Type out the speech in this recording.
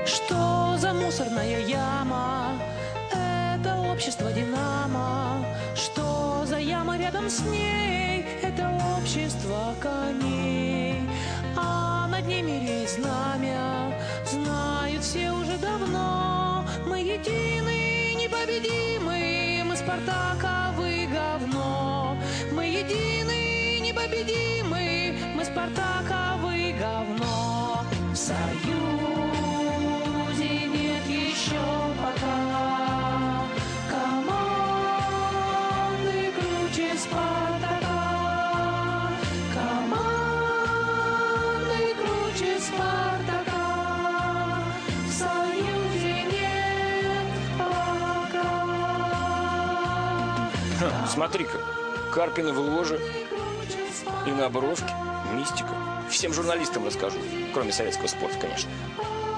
Что за мусорная яма? Это общество «Динамо». Что за яма рядом с ней? Это общество коней. А над ними реет знамя, знают все уже давно. Мы едины, непобедимы, мы Спартак, а вы говно. Мы едины, непобедимы, мы Спартак, а вы говно. В Союзе нет еще пока команды круче Спартака. Команды круче Спартака. В Союзе нет пока. Смотри-ка, Карпиновы ложи и на Боровке. Мистика. Всем журналистам расскажу, кроме советского спорта, конечно.